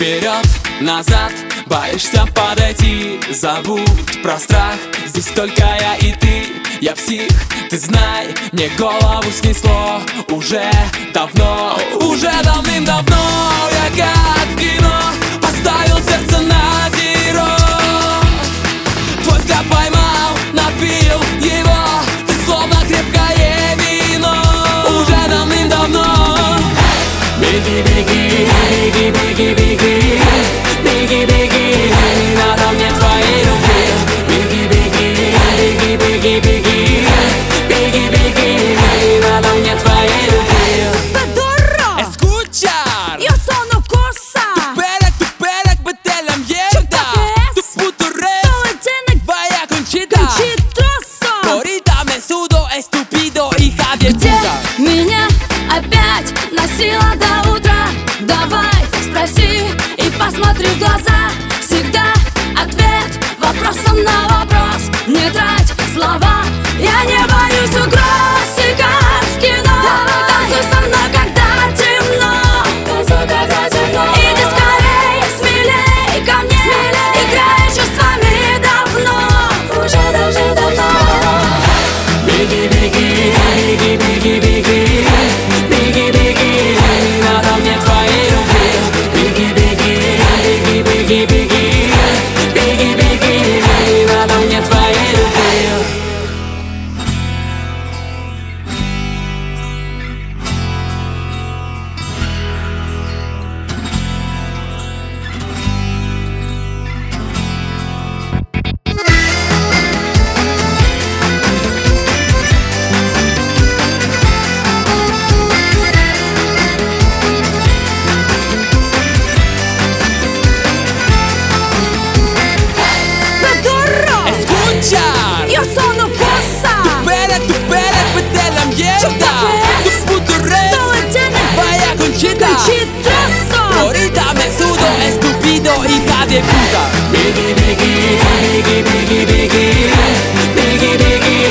Вперед, назад, боишься подойти. Забудь про страх, здесь только я и ты. Я псих, ты знай, мне голову снесло уже давно. Уже давным-давно я как в кино поставил сердце на зеро. Твой взгляд поймал, напил его, ты словно крепкое вино. Уже давным-давно. Беги, беги, беги, беги, беги, беги, беги, не надо мне твоей руки. Беги, беги, беги, беги, bеги, bеги, bеги, не надо мне твоей руки. Pedorro, escuchar, yo sono cosa. Tu perek betel la mierda. Tu puto res, Todo tiene vaya conchita. conchitroso. Ahorita me sudo, estúpido, hija de Где puta. меня опять носила до утра? Давай спроси и посмотри в глаза. Всегда ответ вопросом на вопрос. Не трать слова, я не боюсь угроз. И как в кино, давай танцуй со мной, когда темно. Танцуй, когда темно. Иди скорей, смелей ко мне, играй чувствами давно. Уже давно. Беги, беги, беги, беги, беги, беги, беги, не надо мне твоей руки. Беги, беги, беги, беги, беги, беги, беги, не надо мне твоей руки. Yo sono cosa. Tu perek betel la mierda. Tu puto res, Todo tiene vaya conchita. conchitroso. Ahorita me sudo, estúpido, hija de puta. Biggie, biggie, biggie, biggie, biggie, biggie, biggie,